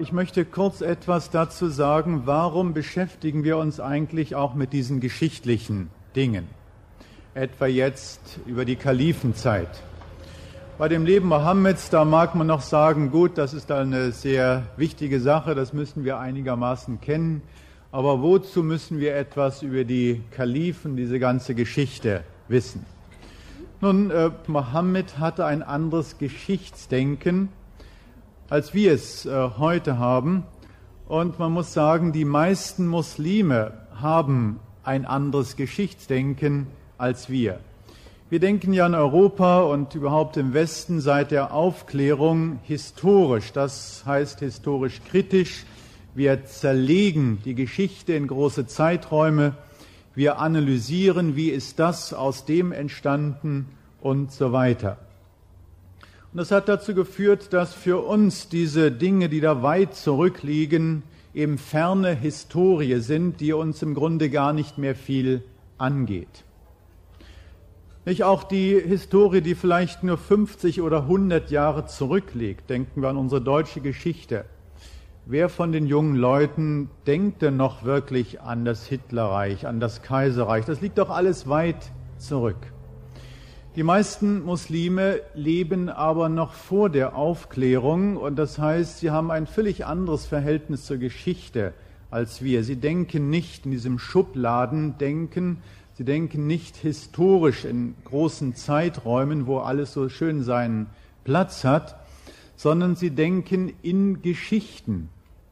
Ich möchte kurz etwas dazu sagen, warum beschäftigen wir uns eigentlich auch mit diesen geschichtlichen Dingen, etwa jetzt über die Kalifenzeit. Bei dem Leben Mohammeds, da mag man noch sagen, gut, das ist eine sehr wichtige Sache, das müssen wir einigermaßen kennen, aber wozu müssen wir etwas über die Kalifen, diese ganze Geschichte wissen? Nun, Mohammed hatte ein anderes Geschichtsdenken, als wir es heute haben. Und man muss sagen, die meisten Muslime haben ein anderes Geschichtsdenken als wir. Wir denken ja in Europa und überhaupt im Westen seit der Aufklärung historisch, das heißt historisch kritisch. Wir zerlegen die Geschichte in große Zeiträume, wir analysieren, wie ist das aus dem entstanden und so weiter. Und das hat dazu geführt, dass für uns diese Dinge, die da weit zurückliegen, eben ferne Historie sind, die uns im Grunde gar nicht mehr viel angeht. Nicht auch die Historie, die vielleicht nur 50 oder 100 Jahre zurückliegt, denken wir an unsere deutsche Geschichte. Wer von den jungen Leuten denkt denn noch wirklich an das Hitlerreich, an das Kaiserreich? Das liegt doch alles weit zurück. Die meisten Muslime leben aber noch vor der Aufklärung und das heißt, sie haben ein völlig anderes Verhältnis zur Geschichte als wir. Sie denken nicht in diesem Schubladendenken, sie denken nicht historisch in großen Zeiträumen, wo alles so schön seinen Platz hat, sondern sie denken in Geschichten.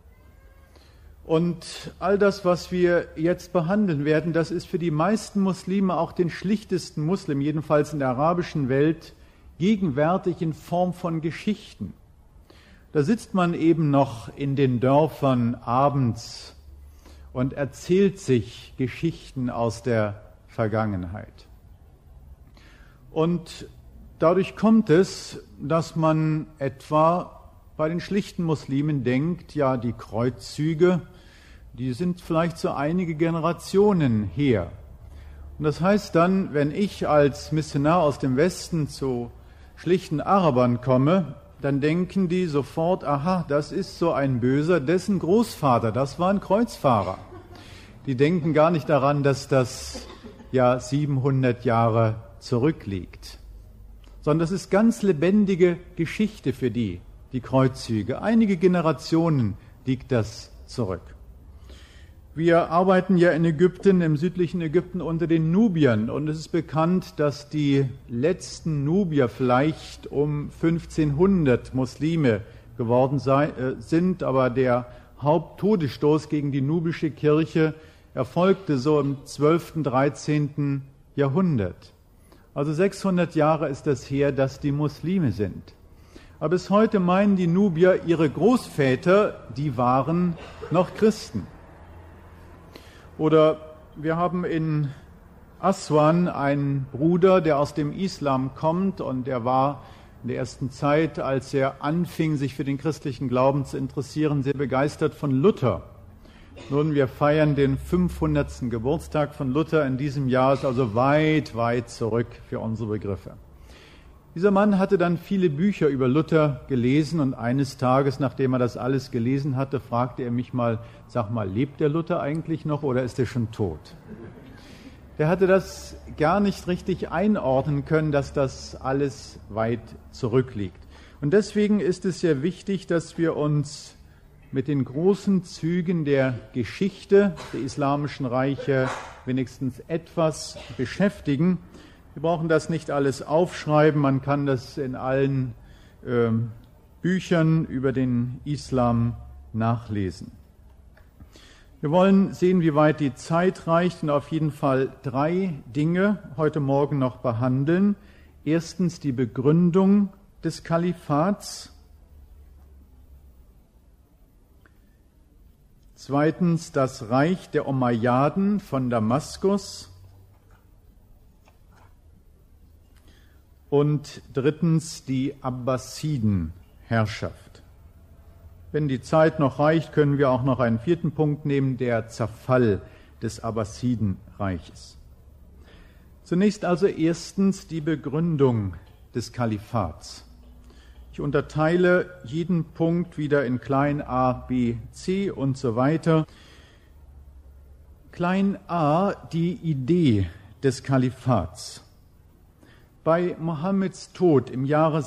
Und all das, was wir jetzt behandeln werden, das ist für die meisten Muslime, auch den schlichtesten Muslim, jedenfalls in der arabischen Welt, gegenwärtig in Form von Geschichten. Da sitzt man eben noch in den Dörfern abends und erzählt sich Geschichten aus der Vergangenheit. Und dadurch kommt es, dass man etwa bei den schlichten Muslimen denkt, ja, die Kreuzzüge, die sind vielleicht so einige Generationen her. Und das heißt dann, wenn ich als Missionar aus dem Westen zu schlichten Arabern komme, dann denken die sofort, aha, das ist so ein Böser, dessen Großvater, das war ein Kreuzfahrer. Die denken gar nicht daran, dass das ja 700 Jahre zurückliegt, sondern das ist ganz lebendige Geschichte für die Kreuzzüge. Einige Generationen liegt das zurück. Wir arbeiten ja in Ägypten, im südlichen Ägypten unter den Nubiern und es ist bekannt, dass die letzten Nubier vielleicht um 1500 Muslime geworden sind, aber der Haupttodesstoß gegen die nubische Kirche erfolgte so im 12., 13. Jahrhundert. Also 600 Jahre ist das her, dass die Muslime sind. Aber bis heute meinen die Nubier, ihre Großväter, die waren noch Christen. Oder wir haben in Aswan einen Bruder, der aus dem Islam kommt und der war in der ersten Zeit, als er anfing, sich für den christlichen Glauben zu interessieren, sehr begeistert von Luther. Nun, wir feiern den 500. Geburtstag von Luther in diesem Jahr, ist also weit, weit zurück für unsere Begriffe. Dieser Mann hatte dann viele Bücher über Luther gelesen und eines Tages, nachdem er das alles gelesen hatte, fragte er mich mal, sag mal, lebt der Luther eigentlich noch oder ist er schon tot? Der hatte das gar nicht richtig einordnen können, dass das alles weit zurückliegt. Und deswegen ist es sehr wichtig, dass wir uns mit den großen Zügen der Geschichte der islamischen Reiche wenigstens etwas beschäftigen. Wir brauchen das nicht alles aufschreiben, man kann das in allen Büchern über den Islam nachlesen. Wir wollen sehen, wie weit die Zeit reicht und auf jeden Fall 3 Dinge heute Morgen noch behandeln. Erstens die Begründung des Kalifats. Zweitens das Reich der Umayyaden von Damaskus. Und drittens die Abbasiden-Herrschaft. Wenn die Zeit noch reicht, können wir auch noch einen 4. Punkt nehmen, der Zerfall des Abbasidenreiches. Zunächst also erstens die Begründung des Kalifats. Ich Ich unterteile jeden Punkt wieder in klein a, b, c und so weiter. Klein a, die Idee des Kalifats. Bei Mohammeds Tod im Jahre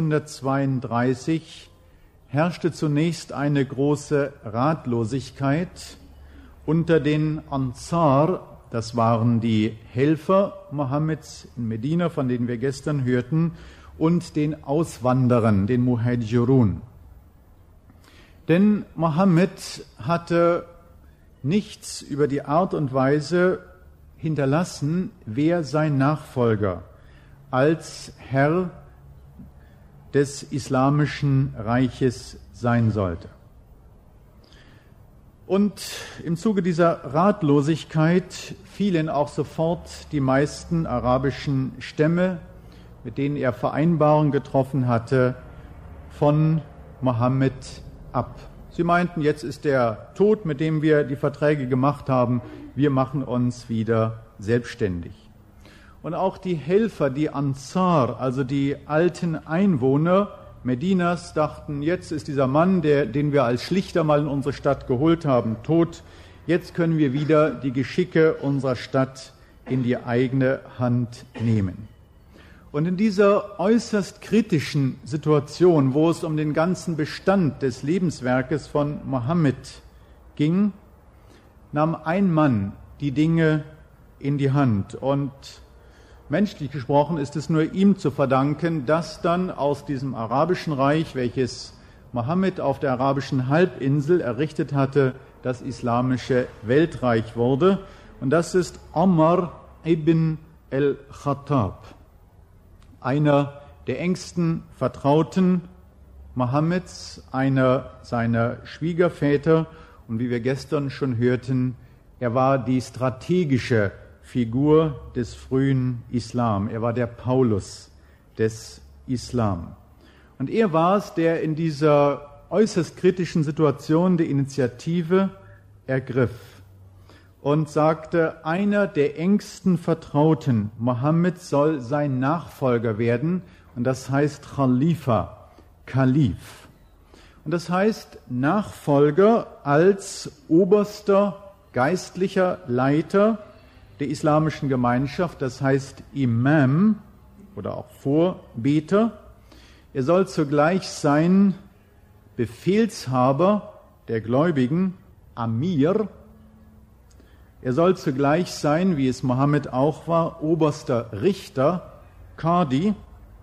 632 herrschte zunächst eine große Ratlosigkeit unter den Ansar, das waren die Helfer Mohammeds in Medina, von denen wir gestern hörten, und den Auswanderern, den Muhajirun. Denn Mohammed hatte nichts über die Art und Weise hinterlassen, wer sein Nachfolger als Herr des Islamischen Reiches sein sollte. Und im Zuge dieser Ratlosigkeit fielen auch sofort die meisten arabischen Stämme, mit denen er Vereinbarungen getroffen hatte, von Mohammed ab. Sie meinten, jetzt ist der Tod, mit dem wir die Verträge gemacht haben, wir machen uns wieder selbstständig. Und auch die Helfer, die Ansar, also die alten Einwohner Medinas, dachten, jetzt ist dieser Mann, den wir als Schlichter mal in unsere Stadt geholt haben, tot. Jetzt können wir wieder die Geschicke unserer Stadt in die eigene Hand nehmen. Und in dieser äußerst kritischen Situation, wo es um den ganzen Bestand des Lebenswerkes von Mohammed ging, nahm ein Mann die Dinge in die Hand. Und menschlich gesprochen ist es nur ihm zu verdanken, dass dann aus diesem arabischen Reich, welches Mohammed auf der arabischen Halbinsel errichtet hatte, das islamische Weltreich wurde. Und das ist Omar ibn al-Khattab, einer der engsten Vertrauten Mohammeds, einer seiner Schwiegerväter. Und wie wir gestern schon hörten, er war die strategische Figur des frühen Islam. Er war der Paulus des Islam. Und er war es, der in dieser äußerst kritischen Situation die Initiative ergriff und sagte, einer der engsten Vertrauten Mohammed soll sein Nachfolger werden, und das heißt Khalifa, Kalif. Und das heißt Nachfolger als oberster geistlicher Leiter der islamischen Gemeinschaft, das heißt Imam oder auch Vorbeter. Er soll zugleich sein Befehlshaber der Gläubigen, Amir. Er soll zugleich sein, wie es Mohammed auch war, oberster Richter, Qadi.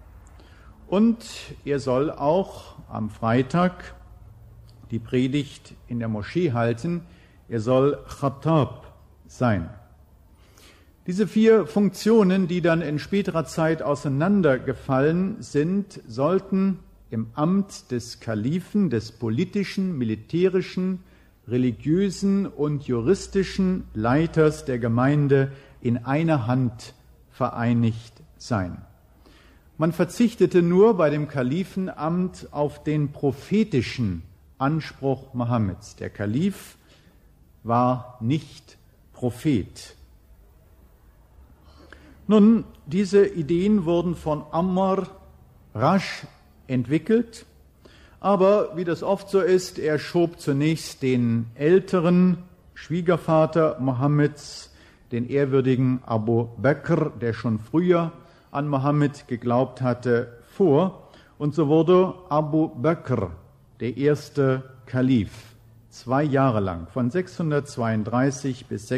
Und er soll auch am Freitag die Predigt in der Moschee halten. Er soll Khattab sein. Diese 4 Funktionen, die dann in späterer Zeit auseinandergefallen sind, sollten im Amt des Kalifen, des politischen, militärischen, religiösen und juristischen Leiters der Gemeinde in einer Hand vereinigt sein. Man verzichtete nur bei dem Kalifenamt auf den prophetischen Anspruch Mohammeds. Der Kalif war nicht Prophet. Nun, diese Ideen wurden von Ammar rasch entwickelt, aber wie das oft so ist, er schob zunächst den älteren Schwiegervater Mohammeds, den ehrwürdigen Abu Bakr, der schon früher an Mohammed geglaubt hatte, vor. Und so wurde Abu Bakr der erste Kalif, 2 Jahre lang, von 632 bis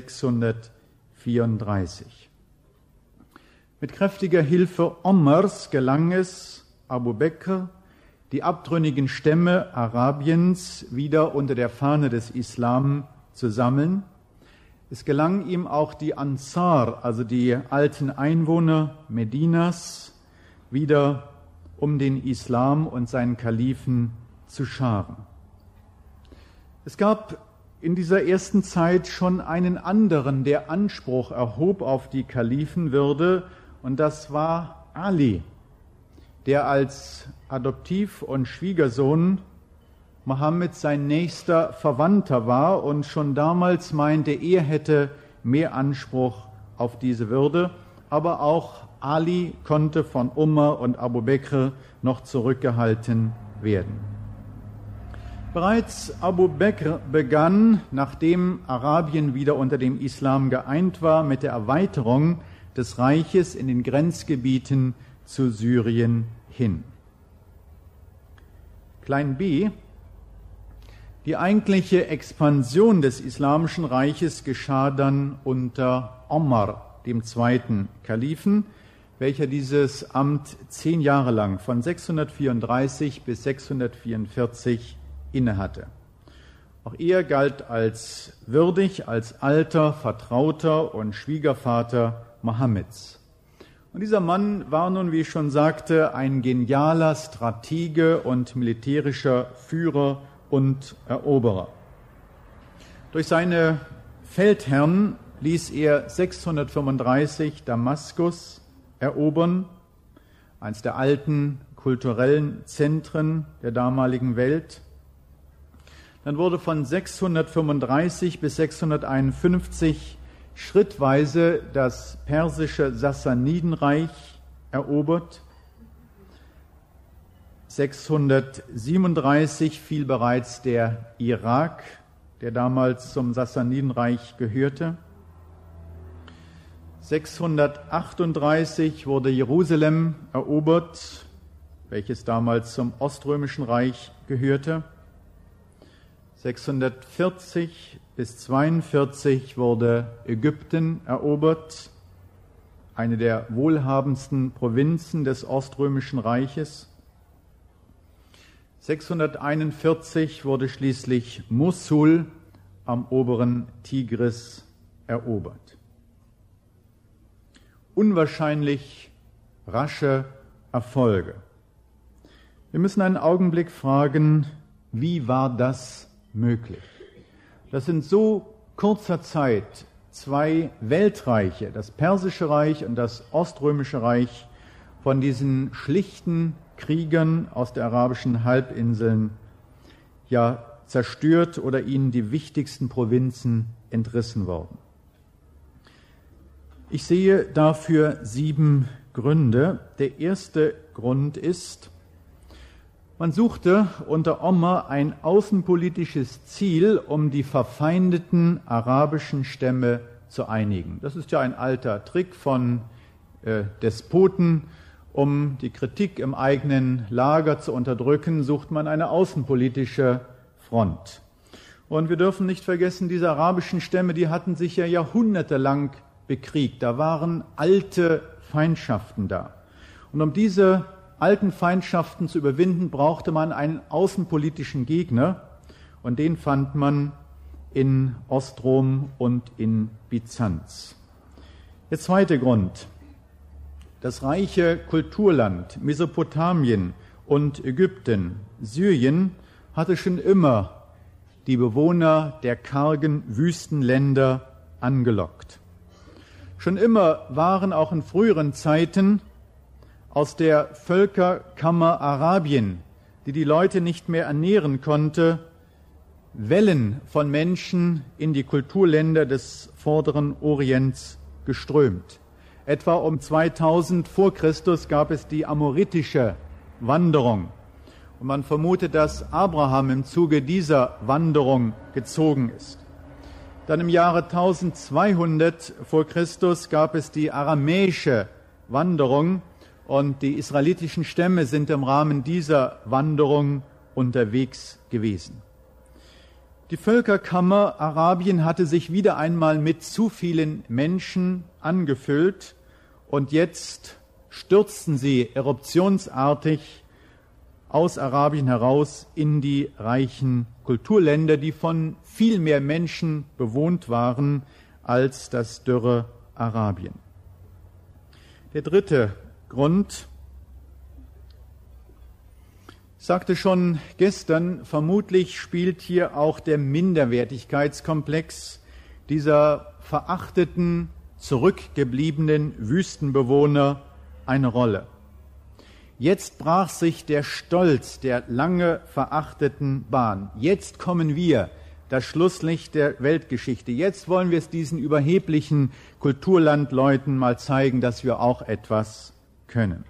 634. Mit kräftiger Hilfe Omars gelang es Abu Bakr, die abtrünnigen Stämme Arabiens wieder unter der Fahne des Islam zu sammeln. Es gelang ihm auch die Ansar, also die alten Einwohner Medinas, wieder um den Islam und seinen Kalifen zu scharen. Es gab in dieser ersten Zeit schon einen anderen, der Anspruch erhob auf die Kalifenwürde, und das war Ali, der als Adoptiv- und Schwiegersohn Mohammed sein nächster Verwandter war und schon damals meinte, er hätte mehr Anspruch auf diese Würde. Aber auch Ali konnte von Umar und Abu Bekr noch zurückgehalten werden. Bereits Abu Bekr begann, nachdem Arabien wieder unter dem Islam geeint war, mit der Erweiterung des Reiches in den Grenzgebieten zu Syrien hin. Klein b. Die eigentliche Expansion des Islamischen Reiches geschah dann unter Omar, dem zweiten Kalifen, welcher dieses Amt 10 Jahre lang, von 634 bis 644, innehatte. Auch er galt als würdig, als alter, Vertrauter und Schwiegervater Mohammeds. Und dieser Mann war nun, wie ich schon sagte, ein genialer Stratege und militärischer Führer und Eroberer. Durch seine Feldherren ließ er 635 Damaskus erobern, eines der alten kulturellen Zentren der damaligen Welt. Dann wurde von 635 bis 651 schrittweise das persische Sassanidenreich erobert. 637 fiel bereits der Irak, der damals zum Sassanidenreich gehörte. 638 wurde Jerusalem erobert, welches damals zum Oströmischen Reich gehörte. 640 bis 42 wurde Ägypten erobert, eine der wohlhabendsten Provinzen des Oströmischen Reiches. 641 wurde schließlich Mosul am oberen Tigris erobert. Unwahrscheinlich rasche Erfolge. Wir müssen einen Augenblick fragen, wie war das möglich? Dass in so kurzer Zeit 2 Weltreiche, das Persische Reich und das Oströmische Reich, von diesen schlichten Kriegern aus der arabischen Halbinseln zerstört oder ihnen die wichtigsten Provinzen entrissen worden. Ich sehe dafür 7 Gründe. Der erste Grund ist, man suchte unter Omar ein außenpolitisches Ziel, um die verfeindeten arabischen Stämme zu einigen. Das ist ja ein alter Trick von Despoten. Um die Kritik im eigenen Lager zu unterdrücken, sucht man eine außenpolitische Front. Und wir dürfen nicht vergessen, diese arabischen Stämme, die hatten sich ja jahrhundertelang bekriegt. Da waren alte Feindschaften da. Und um diese alten Feindschaften zu überwinden, brauchte man einen außenpolitischen Gegner. Und den fand man in Ostrom und in Byzanz. Der zweite Grund. Das reiche Kulturland Mesopotamien und Ägypten, Syrien, hatte schon immer die Bewohner der kargen Wüstenländer angelockt. Schon immer waren auch in früheren Zeiten aus der Völkerkammer Arabien, die die Leute nicht mehr ernähren konnte, Wellen von Menschen in die Kulturländer des vorderen Orients geströmt. Etwa um 2000 vor Christus gab es die amoritische Wanderung. Und man vermutet, dass Abraham im Zuge dieser Wanderung gezogen ist. Dann im Jahre 1200 vor Christus gab es die aramäische Wanderung und die israelitischen Stämme sind im Rahmen dieser Wanderung unterwegs gewesen. Die Völkerkammer Arabien hatte sich wieder einmal mit zu vielen Menschen angefüllt und jetzt stürzten sie eruptionsartig aus Arabien heraus in die reichen Kulturländer, die von viel mehr Menschen bewohnt waren als das dürre Arabien. Der dritte Grund, ich sagte schon gestern, vermutlich spielt hier auch der Minderwertigkeitskomplex dieser verachteten, zurückgebliebenen Wüstenbewohner eine Rolle. Jetzt brach sich der Stolz der lange verachteten Bahn. Jetzt kommen wir, das Schlusslicht der Weltgeschichte. Jetzt wollen wir es diesen überheblichen Kulturlandleuten mal zeigen, dass wir auch etwas können.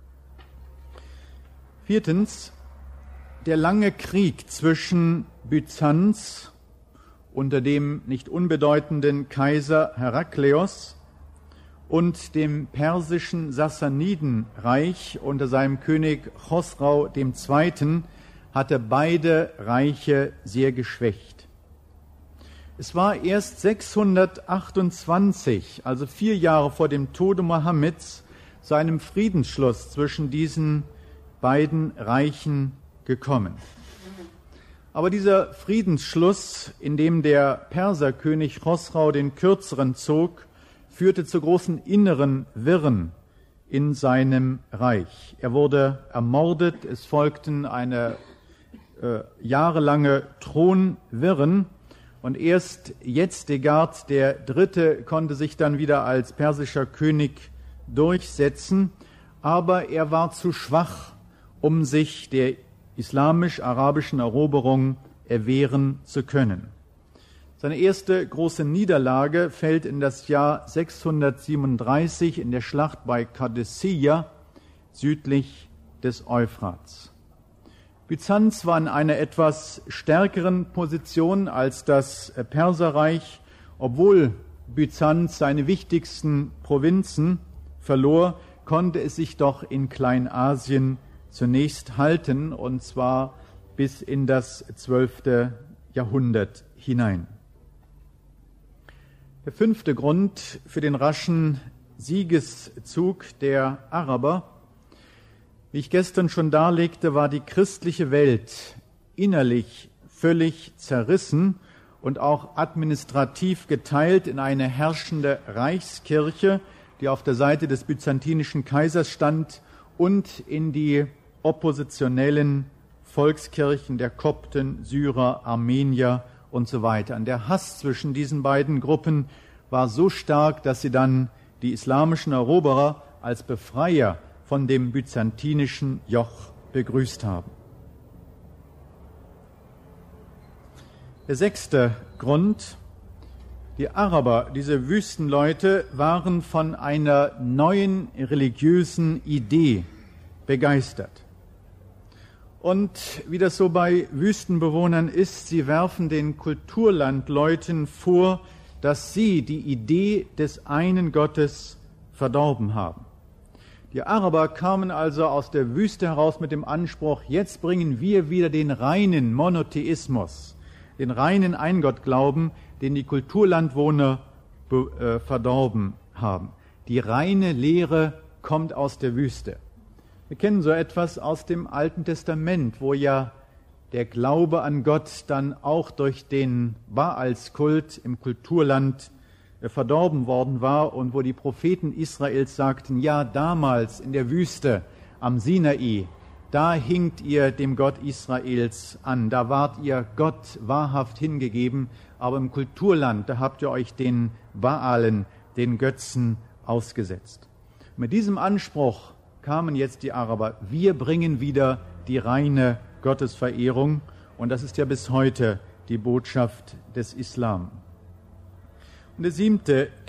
Viertens, der lange Krieg zwischen Byzanz unter dem nicht unbedeutenden Kaiser Herakleios und dem persischen Sassanidenreich unter seinem König Chosrau II. Hatte beide Reiche sehr geschwächt. Es war erst 628, also 4 Jahre vor dem Tode Mohammeds, zu einem Friedensschluss zwischen diesen beiden Reichen gekommen. Aber dieser Friedensschluss, in dem der Perserkönig Chosrau den Kürzeren zog, führte zu großen inneren Wirren in seinem Reich. Er wurde ermordet, es folgten eine jahrelange Thronwirren und erst Yezdegerd III. Konnte sich dann wieder als persischer König durchsetzen, aber er war zu schwach, um sich der islamisch-arabischen Eroberung erwehren zu können. Seine erste große Niederlage fällt in das Jahr 637 in der Schlacht bei Kadessia südlich des Euphrats. Byzanz war in einer etwas stärkeren Position als das Perserreich, obwohl Byzanz seine wichtigsten Provinzen verlor, konnte es sich doch in Kleinasien zunächst halten, und zwar bis in das 12. Jahrhundert hinein. Der 5. Grund für den raschen Siegeszug der Araber, wie ich gestern schon darlegte, war die christliche Welt innerlich völlig zerrissen und auch administrativ geteilt in eine herrschende Reichskirche, die auf der Seite des byzantinischen Kaisers stand, und in die oppositionellen Volkskirchen der Kopten, Syrer, Armenier und so weiter. Und der Hass zwischen diesen beiden Gruppen war so stark, dass sie dann die islamischen Eroberer als Befreier von dem byzantinischen Joch begrüßt haben. Der 6. Grund: Die Araber, diese Wüstenleute, waren von einer neuen religiösen Idee begeistert. Und wie das so bei Wüstenbewohnern ist, sie werfen den Kulturlandleuten vor, dass sie die Idee des einen Gottes verdorben haben. Die Araber kamen also aus der Wüste heraus mit dem Anspruch, jetzt bringen wir wieder den reinen Monotheismus, den reinen Eingottglauben, den die Kulturlandwohner verdorben haben. Die reine Lehre kommt aus der Wüste. Wir kennen so etwas aus dem Alten Testament, wo ja der Glaube an Gott dann auch durch den Baalskult im Kulturland verdorben worden war und wo die Propheten Israels sagten, ja, damals in der Wüste am Sinai, da hinkt ihr dem Gott Israels an, da wart ihr Gott wahrhaft hingegeben, aber im Kulturland, da habt ihr euch den Baalen, den Götzen ausgesetzt. Mit diesem Anspruch kamen jetzt die Araber, wir bringen wieder die reine Gottesverehrung, und das ist ja bis heute die Botschaft des Islam. Und der 7.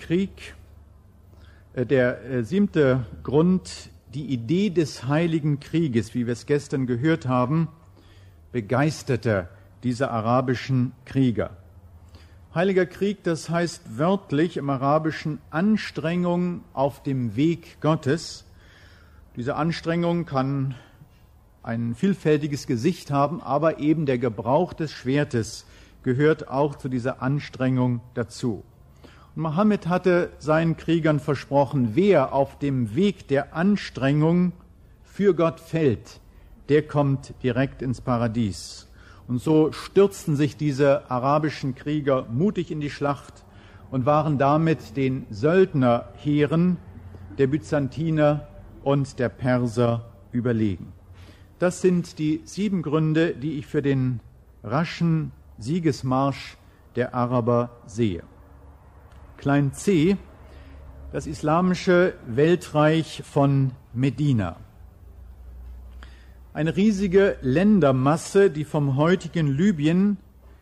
Grund, die Idee des Heiligen Krieges, wie wir es gestern gehört haben, begeisterte diese arabischen Krieger. Heiliger Krieg, das heißt wörtlich im Arabischen Anstrengung auf dem Weg Gottes. Diese Anstrengung kann ein vielfältiges Gesicht haben, aber eben der Gebrauch des Schwertes gehört auch zu dieser Anstrengung dazu. Und Mohammed hatte seinen Kriegern versprochen, wer auf dem Weg der Anstrengung für Gott fällt, der kommt direkt ins Paradies. Und so stürzten sich diese arabischen Krieger mutig in die Schlacht und waren damit den Söldnerheeren der Byzantiner und der Perser überlegen. Das sind die 7 Gründe, die ich für den raschen Siegesmarsch der Araber sehe. Klein c, das islamische Weltreich von Medina. Eine riesige Ländermasse, die vom heutigen Libyen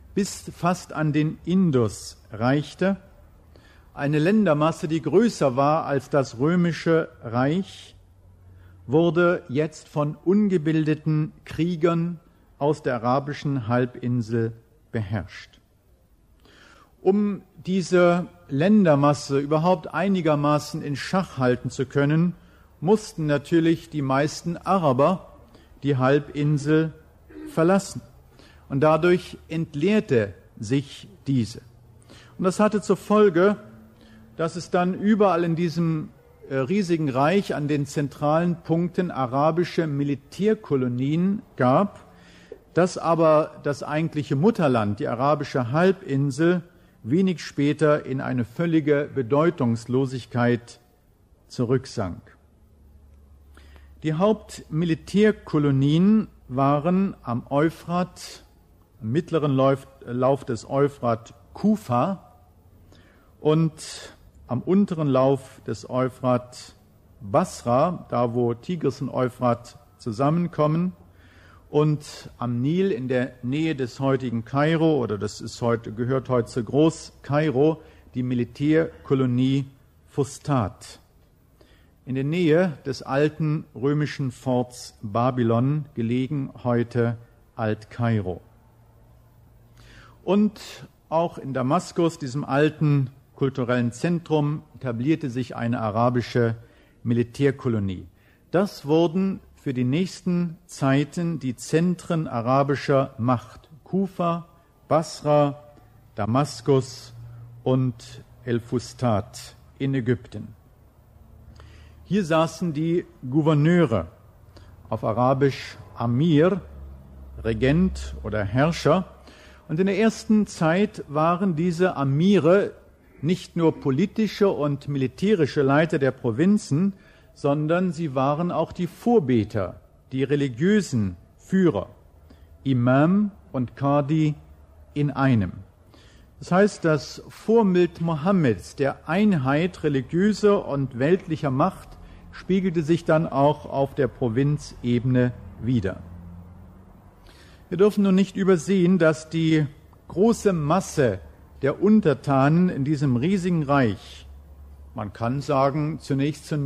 bis fast an den Indus reichte. Eine Ländermasse, die größer war als das römische Reich, wurde jetzt von ungebildeten Kriegern aus der arabischen Halbinsel beherrscht. Um diese Ländermasse überhaupt einigermaßen in Schach halten zu können, mussten natürlich die meisten Araber die Halbinsel verlassen. Und dadurch entleerte sich diese. Und das hatte zur Folge, dass es dann überall in diesem riesigen Reich an den zentralen Punkten arabische Militärkolonien gab, dass aber das eigentliche Mutterland, die arabische Halbinsel, wenig später in eine völlige Bedeutungslosigkeit zurücksank. Die Hauptmilitärkolonien waren am Euphrat, am mittleren Lauf des Euphrat Kufa und am unteren Lauf des Euphrat Basra, da wo Tigris und Euphrat zusammenkommen, und am Nil in der Nähe des heutigen Kairo, oder gehört heute zu Groß-Kairo, die Militärkolonie Fustat. In der Nähe des alten römischen Forts Babylon, gelegen heute Alt-Kairo. Und auch in Damaskus, diesem alten kulturellen Zentrum, etablierte sich eine arabische Militärkolonie. Das wurden für die nächsten Zeiten die Zentren arabischer Macht: Kufa, Basra, Damaskus und El-Fustat in Ägypten. Hier saßen die Gouverneure, auf Arabisch Amir, Regent oder Herrscher. Und in der ersten Zeit waren diese Amire nicht nur politische und militärische Leiter der Provinzen, sondern sie waren auch die Vorbeter, die religiösen Führer, Imam und Qadi in einem. Das heißt, das Vorbild Mohammeds der Einheit religiöser und weltlicher Macht spiegelte sich dann auch auf der Provinzebene wider. Wir dürfen nun nicht übersehen, dass die große Masse der Untertanen in diesem riesigen Reich, man kann sagen, zunächst zu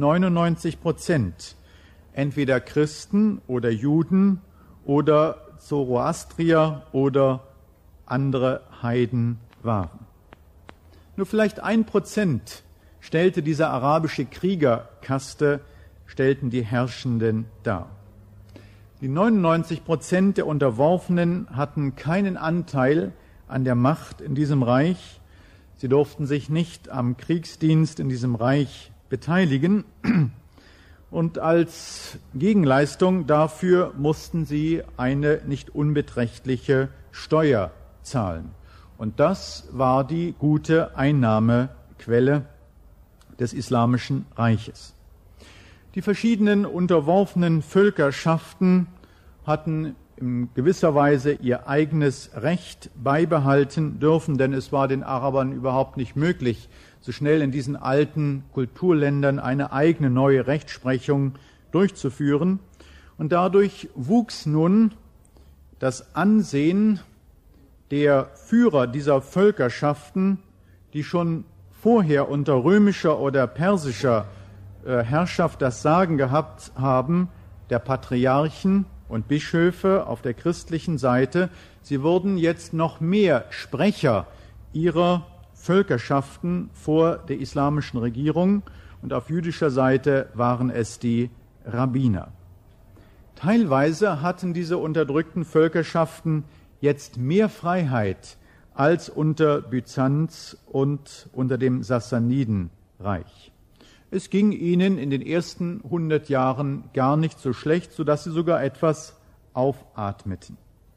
99% entweder Christen oder Juden oder Zoroastrier oder andere Heiden waren. Nur vielleicht 1% stellte diese arabische Kriegerkaste, stellten die Herrschenden dar. Die 99% der Unterworfenen hatten keinen Anteil an der Macht in diesem Reich. Sie durften sich nicht am Kriegsdienst in diesem Reich beteiligen. Und als Gegenleistung dafür mussten sie eine nicht unbeträchtliche Steuer zahlen. Und das war die gute Einnahmequelle des Islamischen Reiches. Die verschiedenen unterworfenen Völkerschaften hatten in gewisser Weise ihr eigenes Recht beibehalten dürfen, denn es war den Arabern überhaupt nicht möglich, so schnell in diesen alten Kulturländern eine eigene neue Rechtsprechung durchzuführen. Und dadurch wuchs nun das Ansehen der Führer dieser Völkerschaften, die schon vorher unter römischer oder persischer Herrschaft das Sagen gehabt haben, der Patriarchen und Bischöfe auf der christlichen Seite. Sie wurden jetzt noch mehr Sprecher ihrer Völkerschaften vor der islamischen Regierung, und auf jüdischer Seite waren es die Rabbiner. Teilweise hatten diese unterdrückten Völkerschaften jetzt mehr Freiheit als unter Byzanz und unter dem Sassanidenreich. Es ging ihnen in den ersten 100 Jahren gar nicht so schlecht, sodass sie sogar etwas aufatmeten.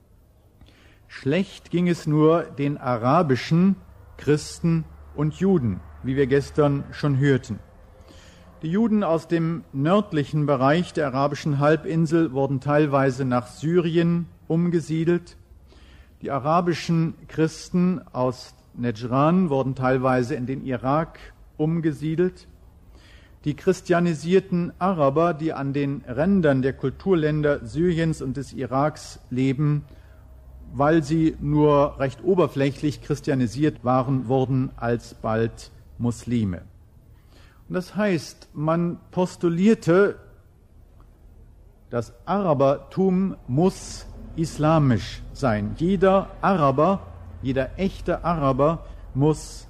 Schlecht ging es nur den arabischen Christen und Juden, wie wir gestern schon hörten. Die Juden aus dem nördlichen Bereich der arabischen Halbinsel wurden teilweise nach Syrien umgesiedelt. Die arabischen Christen aus Nejran wurden teilweise in den Irak umgesiedelt. Die christianisierten Araber, die an den Rändern der Kulturländer Syriens und des Iraks leben, weil sie nur recht oberflächlich christianisiert waren, wurden alsbald Muslime. Und das heißt, man postulierte, das Arabertum muss islamisch sein. Jeder Araber, jeder echte Araber muss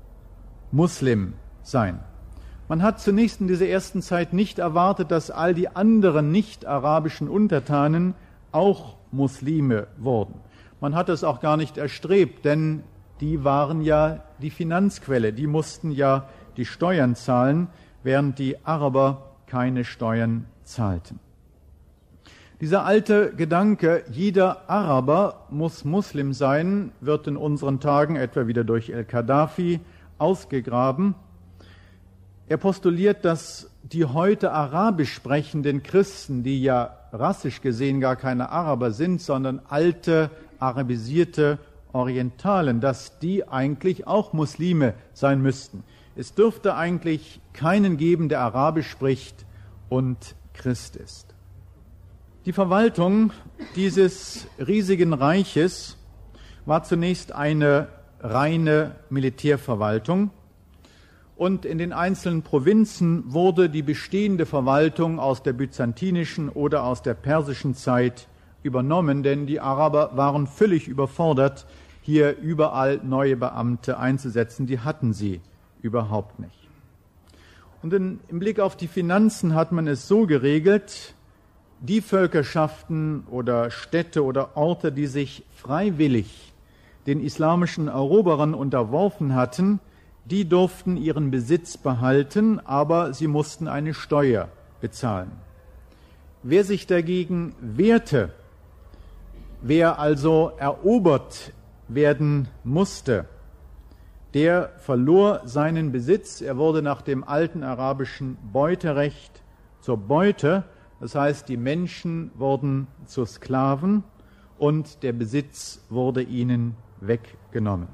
Muslim sein. Man hat zunächst in dieser ersten Zeit nicht erwartet, dass all die anderen nicht-arabischen Untertanen auch Muslime wurden. Man hat es auch gar nicht erstrebt, denn die waren ja die Finanzquelle, die mussten ja die Steuern zahlen, während die Araber keine Steuern zahlten. Dieser alte Gedanke, jeder Araber muss Muslim sein, wird in unseren Tagen etwa wieder durch El-Kaddafi ausgegraben. Er postuliert, dass die heute arabisch sprechenden Christen, die ja rassisch gesehen gar keine Araber sind, sondern alte, arabisierte Orientalen, dass die eigentlich auch Muslime sein müssten. Es dürfte eigentlich keinen geben, der Arabisch spricht und Christ ist. Die Verwaltung dieses riesigen Reiches war zunächst eine reine Militärverwaltung und in den einzelnen Provinzen wurde die bestehende Verwaltung aus der byzantinischen oder aus der persischen Zeit übernommen, denn die Araber waren völlig überfordert, hier überall neue Beamte einzusetzen. Die hatten sie überhaupt nicht. Und im Blick auf die Finanzen hat man es so geregelt, die Völkerschaften oder Städte oder Orte, die sich freiwillig den islamischen Eroberern unterworfen hatten, die durften ihren Besitz behalten, aber sie mussten eine Steuer bezahlen. Wer sich dagegen wehrte, wer also erobert werden musste, der verlor seinen Besitz. Er wurde nach dem alten arabischen Beuterecht zur Beute. Das heißt, die Menschen wurden zu Sklaven und der Besitz wurde ihnen weggenommen.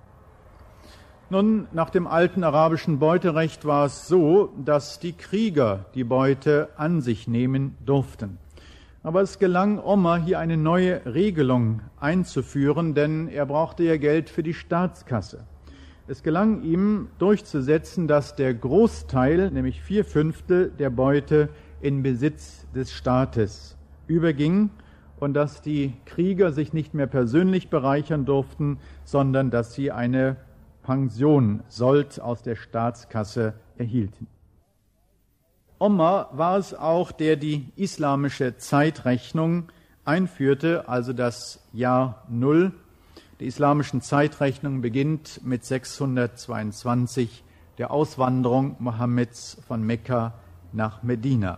Nun, nach dem alten arabischen Beuterecht war es so, dass die Krieger die Beute an sich nehmen durften. Aber es gelang Omar, hier eine neue Regelung einzuführen, denn er brauchte ja Geld für die Staatskasse. Es gelang ihm durchzusetzen, dass der Großteil, nämlich 4/5 der Beute, in Besitz des Staates überging und dass die Krieger sich nicht mehr persönlich bereichern durften, sondern dass sie eine Pension, Sold aus der Staatskasse erhielten. Omar war es auch, der die islamische Zeitrechnung einführte, also das Jahr Null. Die islamischen Zeitrechnung beginnt mit 622, der Auswanderung Mohammeds von Mekka nach Medina.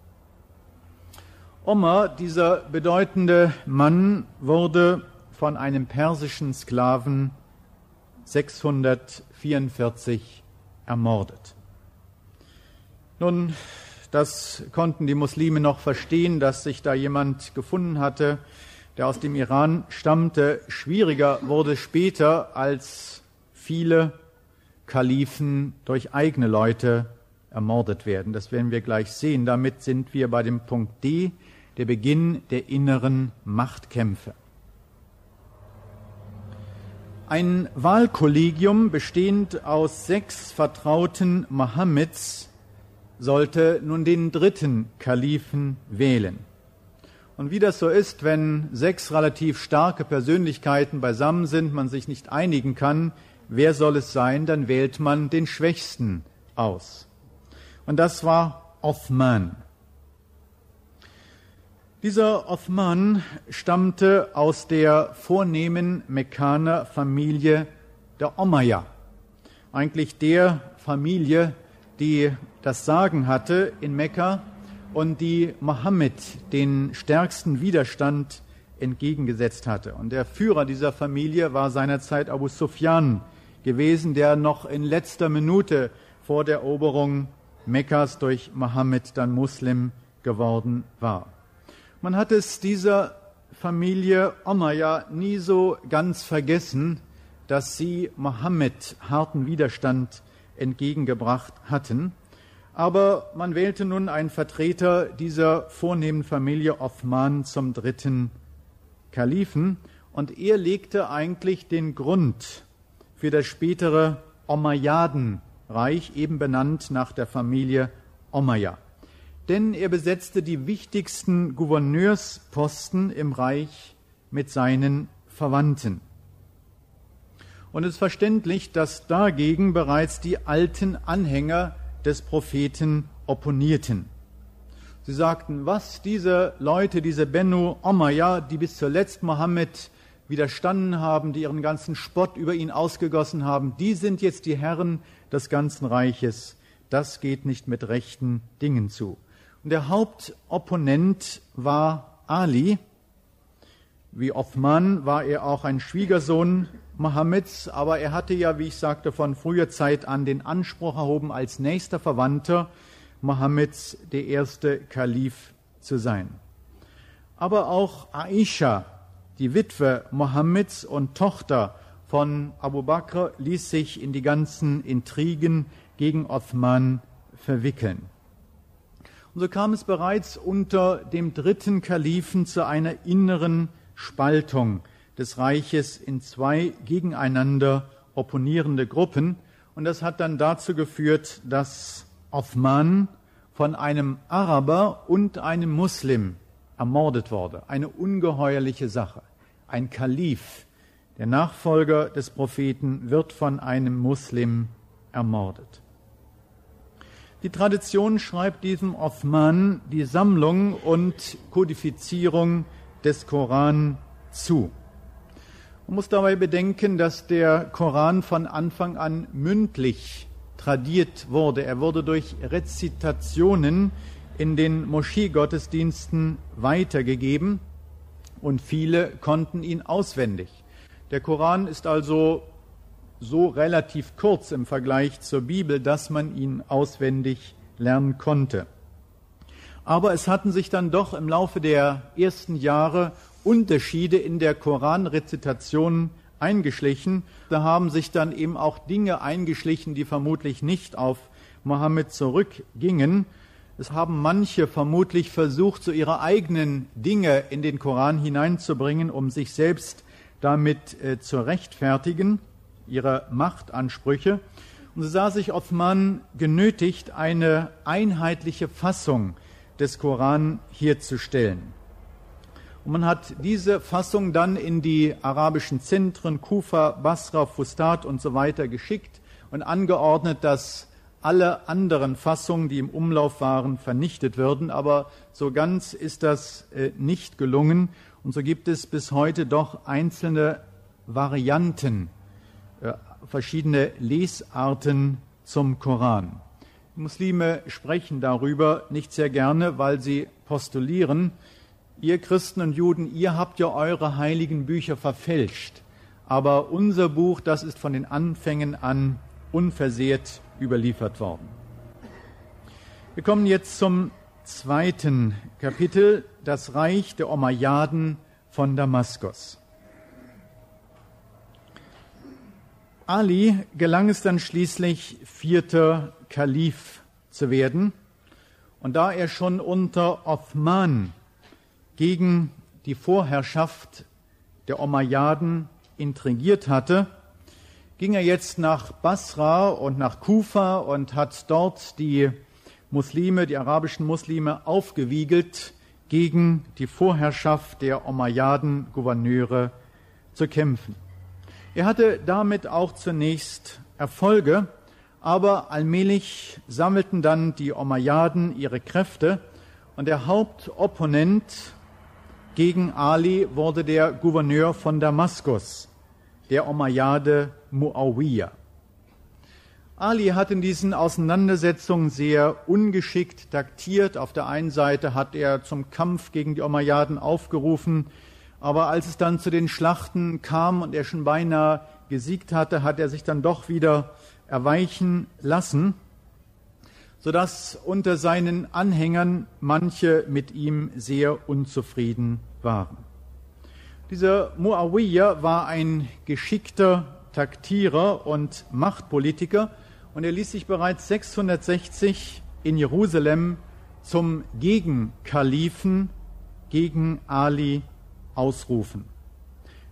Omar, dieser bedeutende Mann, wurde von einem persischen Sklaven 644 ermordet. Nun, das konnten die Muslime noch verstehen, dass sich da jemand gefunden hatte, der aus dem Iran stammte. Schwieriger wurde später, als viele Kalifen durch eigene Leute ermordet werden. Das werden wir gleich sehen. Damit sind wir bei dem Punkt D, der Beginn der inneren Machtkämpfe. Ein Wahlkollegium bestehend aus 6 Vertrauten Mohammeds sollte nun den 3. Kalifen wählen. Und wie das so ist, wenn 6 relativ starke Persönlichkeiten beisammen sind, man sich nicht einigen kann, wer soll es sein, dann wählt man den Schwächsten aus. Und das war Othman. Dieser Othman stammte aus der vornehmen Mekkaner Familie der Umayya, eigentlich der Familie, die das Sagen hatte in Mekka und die Mohammed den stärksten Widerstand entgegengesetzt hatte. Und der Führer dieser Familie war seinerzeit Abu Sufyan gewesen, der noch in letzter Minute vor der Eroberung Mekkas durch Mohammed dann Muslim geworden war. Man hat es dieser Familie Umayya nie so ganz vergessen, dass sie Mohammed harten Widerstand entgegengebracht hatten. Aber man wählte nun einen Vertreter dieser vornehmen Familie Othman zum 3. Kalifen. und er legte eigentlich den Grund für das spätere Omayyadenreich, eben benannt nach der Familie Omayya. Denn er besetzte die wichtigsten Gouverneursposten im Reich mit seinen Verwandten. Und es ist verständlich, dass dagegen bereits die alten Anhänger des Propheten opponierten. Sie sagten, was diese Leute, diese Benu Omayya, die bis zuletzt Mohammed widerstanden haben, die ihren ganzen Spott über ihn ausgegossen haben, die sind jetzt die Herren des ganzen Reiches. Das geht nicht mit rechten Dingen zu. Und der Hauptopponent war Ali. Wie Othman war er auch ein Schwiegersohn Mohammeds, aber er hatte ja, wie ich sagte, von früher Zeit an den Anspruch erhoben, als nächster Verwandter Mohammeds der erste Kalif zu sein. Aber auch Aisha, die Witwe Mohammeds und Tochter von Abu Bakr, ließ sich in die ganzen Intrigen gegen Othman verwickeln. Und so kam es bereits unter dem dritten Kalifen zu einer inneren Spaltung des Reiches in zwei gegeneinander opponierende Gruppen. Und das hat dann dazu geführt, dass Othman von einem Araber und einem Muslim ermordet wurde. Eine ungeheuerliche Sache. Ein Kalif, der Nachfolger des Propheten, wird von einem Muslim ermordet. Die Tradition schreibt diesem Othman die Sammlung und Kodifizierung des Koran zu. Man muss dabei bedenken, dass der Koran von Anfang an mündlich tradiert wurde. Er wurde durch Rezitationen in den Moscheegottesdiensten weitergegeben und viele konnten ihn auswendig. Der Koran ist also so relativ kurz im Vergleich zur Bibel, dass man ihn auswendig lernen konnte. Aber es hatten sich dann doch im Laufe der ersten Jahre Unterschiede in der Koranrezitation eingeschlichen. Da haben sich dann eben auch Dinge eingeschlichen, die vermutlich nicht auf Mohammed zurückgingen. Es haben manche vermutlich versucht, so ihre eigenen Dinge in den Koran hineinzubringen, um sich selbst damit zu rechtfertigen, ihre Machtansprüche. Und so sah sich Othman genötigt, eine einheitliche Fassung des Koran herzustellen. Und man hat diese Fassung dann in die arabischen Zentren, Kufa, Basra, Fustat und so weiter geschickt und angeordnet, dass alle anderen Fassungen, die im Umlauf waren, vernichtet würden. Aber so ganz ist das nicht gelungen. Und so gibt es bis heute doch einzelne Varianten, verschiedene Lesarten zum Koran. Die Muslime sprechen darüber nicht sehr gerne, weil sie postulieren, ihr Christen und Juden, ihr habt ja eure heiligen Bücher verfälscht, aber unser Buch, das ist von den Anfängen an unversehrt überliefert worden. Wir kommen jetzt zum zweiten Kapitel, das Reich der Omayyaden von Damaskus. Ali gelang es dann schließlich, vierter Kalif zu werden. Und da er schon unter Othman gegen die Vorherrschaft der Omayyaden intrigiert hatte, ging er jetzt nach Basra und nach Kufa und hat dort die Muslime, die arabischen Muslime, aufgewiegelt, gegen die Vorherrschaft der Omayyaden-Gouverneure zu kämpfen. Er hatte damit auch zunächst Erfolge, aber allmählich sammelten dann die Omayyaden ihre Kräfte und der Hauptopponent gegen Ali wurde der Gouverneur von Damaskus, der Omayyade Muawiyah. Ali hat in diesen Auseinandersetzungen sehr ungeschickt taktiert. Auf der einen Seite hat er zum Kampf gegen die Omayyaden aufgerufen, aber als es dann zu den Schlachten kam und er schon beinahe gesiegt hatte, hat er sich dann doch wieder erweichen lassen, sodass unter seinen Anhängern manche mit ihm sehr unzufrieden waren. Dieser Muawiyah war ein geschickter Taktierer und Machtpolitiker und er ließ sich bereits 660 in Jerusalem zum Gegenkalifen gegen Ali ausrufen.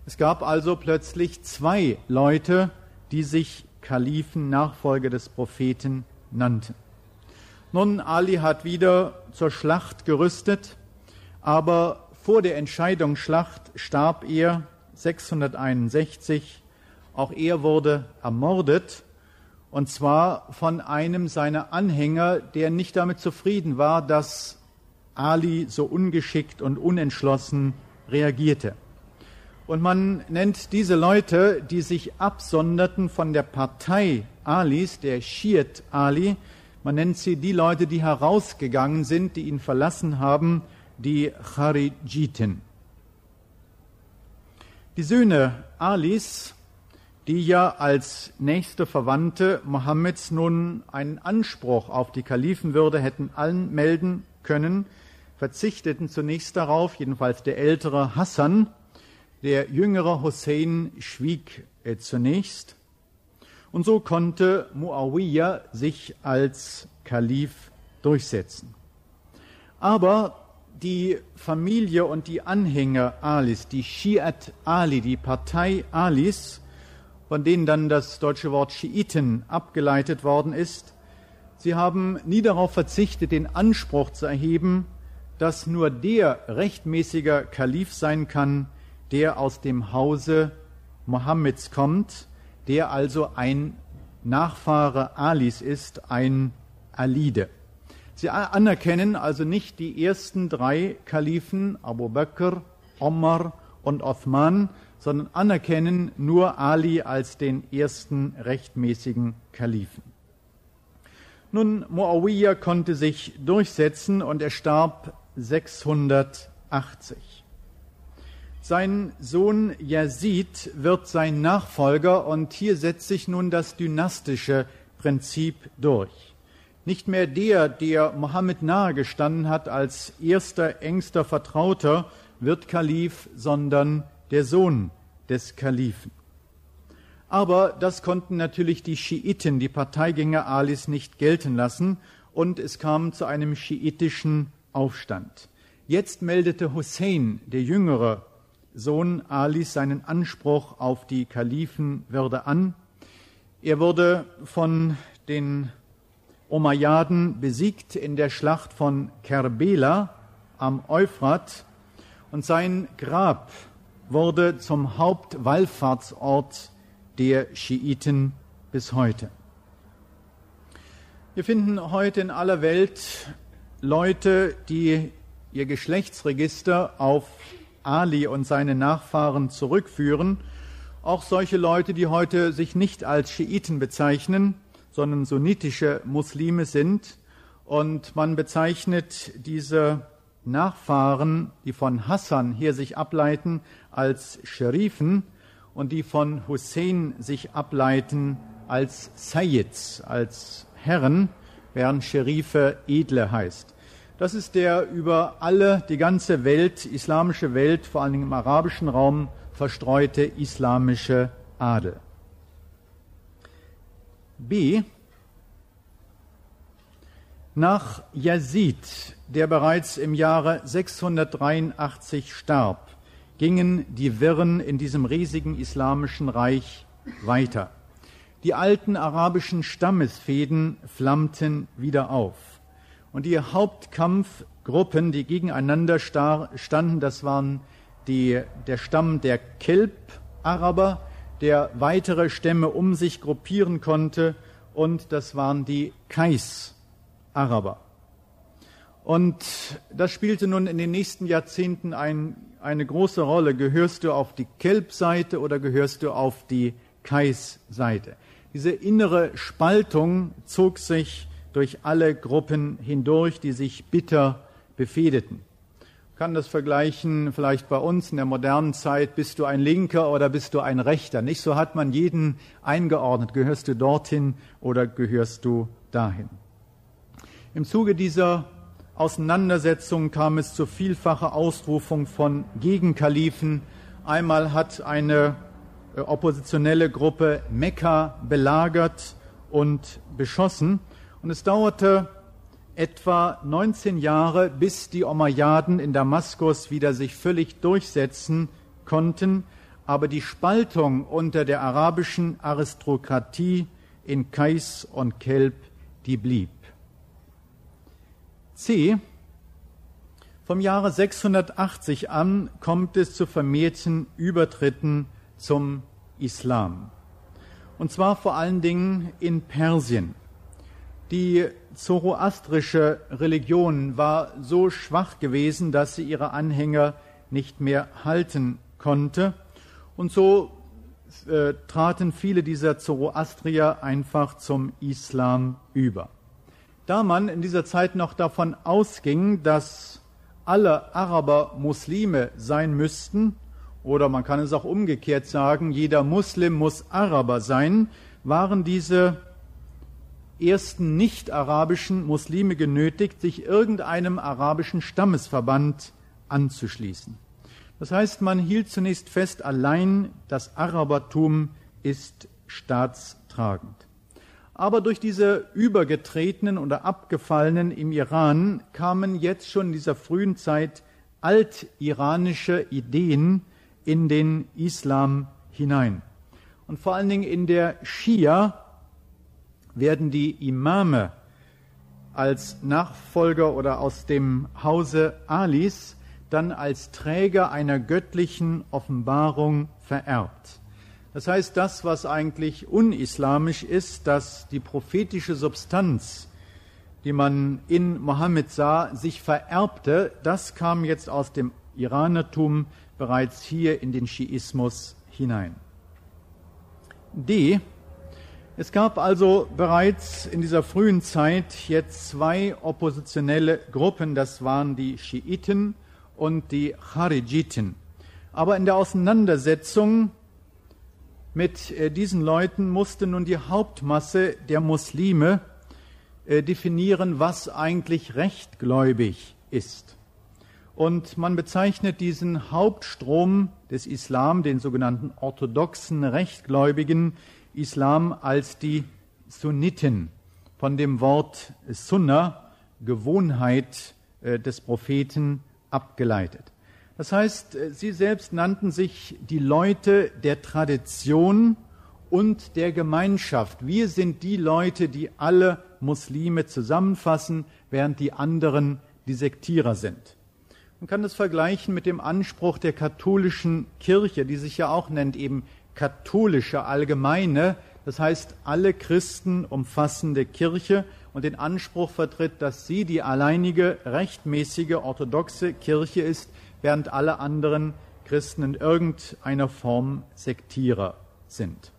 Es gab also plötzlich 2 Leute, die sich Kalifen, Nachfolger des Propheten, nannten. Nun, Ali hat wieder zur Schlacht gerüstet, aber vor der Entscheidungsschlacht starb er 661. Auch er wurde ermordet, und zwar von einem seiner Anhänger, der nicht damit zufrieden war, dass Ali so ungeschickt und unentschlossen reagierte. Und man nennt diese Leute, die sich absonderten von der Partei Alis, der Schiit Ali, man nennt sie die Leute, die herausgegangen sind, die ihn verlassen haben, die Charidjiten. Die Söhne Alis, die ja als nächste Verwandte Mohammeds nun einen Anspruch auf die Kalifenwürde hätten anmelden können, verzichteten zunächst darauf, jedenfalls der ältere Hassan. Der jüngere Hussein schwieg zunächst. Und so konnte Muawiyah sich als Kalif durchsetzen. Aber die Familie und die Anhänger Alis, die Schiat Ali, die Partei Alis, von denen dann das deutsche Wort Schiiten abgeleitet worden ist, sie haben nie darauf verzichtet, den Anspruch zu erheben, dass nur der rechtmäßiger Kalif sein kann, der aus dem Hause Mohammeds kommt, der also ein Nachfahre Alis ist, ein Alide. Sie anerkennen also nicht die ersten 3 Kalifen, Abu Bakr, Omar und Othman, sondern anerkennen nur Ali als den ersten rechtmäßigen Kalifen. Nun, Muawiyah konnte sich durchsetzen und er starb 680. Sein Sohn Yazid wird sein Nachfolger und hier setzt sich nun das dynastische Prinzip durch. Nicht mehr der Mohammed nahegestanden hat als erster, engster Vertrauter, wird Kalif, sondern der Sohn des Kalifen. Aber das konnten natürlich die Schiiten, die Parteigänger Alis, nicht gelten lassen und es kam zu einem schiitischen Aufstand. Jetzt meldete Hussein, der jüngere Sohn Alis, seinen Anspruch auf die Kalifenwürde an. Er wurde von den Umayyaden besiegt in der Schlacht von Kerbela am Euphrat und sein Grab wurde zum Hauptwallfahrtsort der Schiiten bis heute. Wir finden heute in aller Welt Leute, die ihr Geschlechtsregister auf Ali und seine Nachfahren zurückführen. Auch solche Leute, die heute sich nicht als Schiiten bezeichnen, sondern sunnitische Muslime sind. Und man bezeichnet diese Nachfahren, die von Hassan her sich ableiten, als Scherifen und die von Hussein sich ableiten als Sayyids, als Herren, während Scherife Edle heißt. Das ist der über die ganze Welt, islamische Welt, vor allen Dingen im arabischen Raum, verstreute islamische Adel. B. Nach Yazid, der bereits im Jahre 683 starb, gingen die Wirren in diesem riesigen islamischen Reich weiter. Die alten arabischen Stammesfehden flammten wieder auf. Und die Hauptkampfgruppen, die gegeneinander standen, das waren der Stamm der Kelb-Araber, der weitere Stämme um sich gruppieren konnte, und das waren die Qais-Araber. Und das spielte nun in den nächsten Jahrzehnten eine große Rolle. Gehörst du auf die Kelb-Seite oder gehörst du auf die Qais-Seite? Diese innere Spaltung zog sich durch alle Gruppen hindurch, die sich bitter befehdeten. Man kann das vergleichen vielleicht bei uns in der modernen Zeit, bist du ein Linker oder bist du ein Rechter? Nicht so hat man jeden eingeordnet, gehörst du dorthin oder gehörst du dahin? Im Zuge dieser Auseinandersetzung kam es zu vielfacher Ausrufung von Gegenkalifen. Einmal hat eine oppositionelle Gruppe Mekka belagert und beschossen. Und es dauerte etwa 19 Jahre, bis die Umayyaden in Damaskus wieder sich völlig durchsetzen konnten. aber die Spaltung unter der arabischen Aristokratie in Qais und Kelb, die blieb. C. Vom Jahre 680 an kommt es zu vermehrten Übertritten zum Islam. Und zwar vor allen Dingen in Persien. Die zoroastrische Religion war so schwach gewesen, dass sie ihre Anhänger nicht mehr halten konnte. Und so traten viele dieser Zoroastrier einfach zum Islam über. Da man in dieser Zeit noch davon ausging, dass alle Araber Muslime sein müssten, oder man kann es auch umgekehrt sagen, jeder Muslim muss Araber sein, waren diese ersten nicht-arabischen Muslime genötigt, sich irgendeinem arabischen Stammesverband anzuschließen. Das heißt, man hielt zunächst fest, allein das Arabertum ist staatstragend. Aber durch diese übergetretenen oder abgefallenen im Iran kamen jetzt schon in dieser frühen Zeit altiranische Ideen in den Islam hinein. Und vor allen Dingen in der Schia werden die Imame als Nachfolger oder aus dem Hause Alis dann als Träger einer göttlichen Offenbarung vererbt. Das heißt, das, was eigentlich unislamisch ist, dass die prophetische Substanz, die man in Mohammed sah, sich vererbte, das kam jetzt aus dem Iranertum bereits hier in den Schiismus hinein. D. Es gab also bereits in dieser frühen Zeit jetzt zwei oppositionelle Gruppen, das waren die Schiiten und die Charijiten. Aber in der Auseinandersetzung mit diesen Leuten musste nun die Hauptmasse der Muslime definieren, was eigentlich rechtgläubig ist. Und man bezeichnet diesen Hauptstrom des Islam, den sogenannten orthodoxen, rechtgläubigen Islam, als die Sunniten, von dem Wort Sunnah, Gewohnheit des Propheten, abgeleitet. Das heißt, sie selbst nannten sich die Leute der Tradition und der Gemeinschaft. Wir sind die Leute, die alle Muslime zusammenfassen, während die anderen die Sektierer sind. Man kann das vergleichen mit dem Anspruch der katholischen Kirche, die sich ja auch nennt eben katholische Allgemeine, das heißt alle Christen umfassende Kirche und den Anspruch vertritt, dass sie die alleinige, rechtmäßige, orthodoxe Kirche ist, während alle anderen Christen in irgendeiner Form Sektierer sind.